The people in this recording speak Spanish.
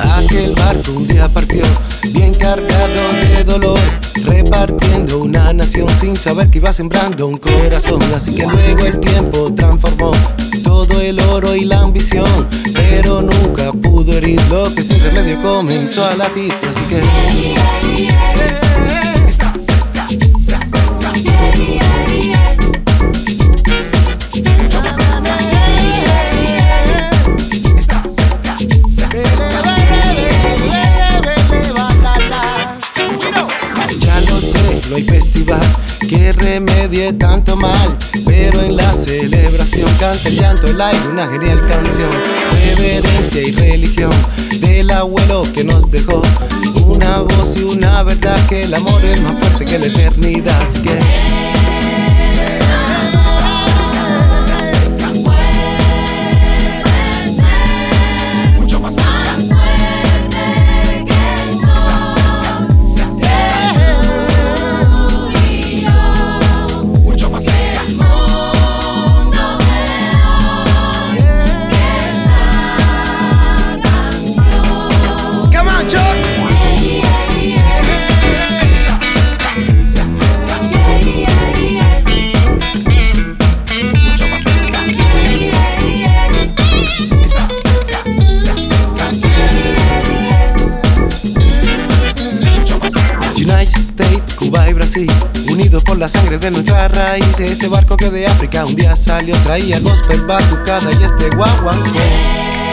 Aquel barco un día partió, bien cargado de dolor, repartiendo una nación sin saber que iba sembrando un corazón. Así que luego el tiempo transformó todo el oro y la ambición, pero nunca pudo herir lo que sin remedio comenzó a latir. Así que está cerca, se acerca. Mucho más cerca. Está cerca, se acerca. Ya lo sé, no hay festival que remedie tanto mal, pero en la celebración canta el llanto, el aire, una genial canción, reverencia y religión del abuelo que nos dejó una voz y una verdad, que el amor es más fuerte que la eternidad. Así que Cuba y Brasil, unidos por la sangre de nuestras raíces. Ese barco que de África un día salió, traía gospel, batucada y este guaguancó.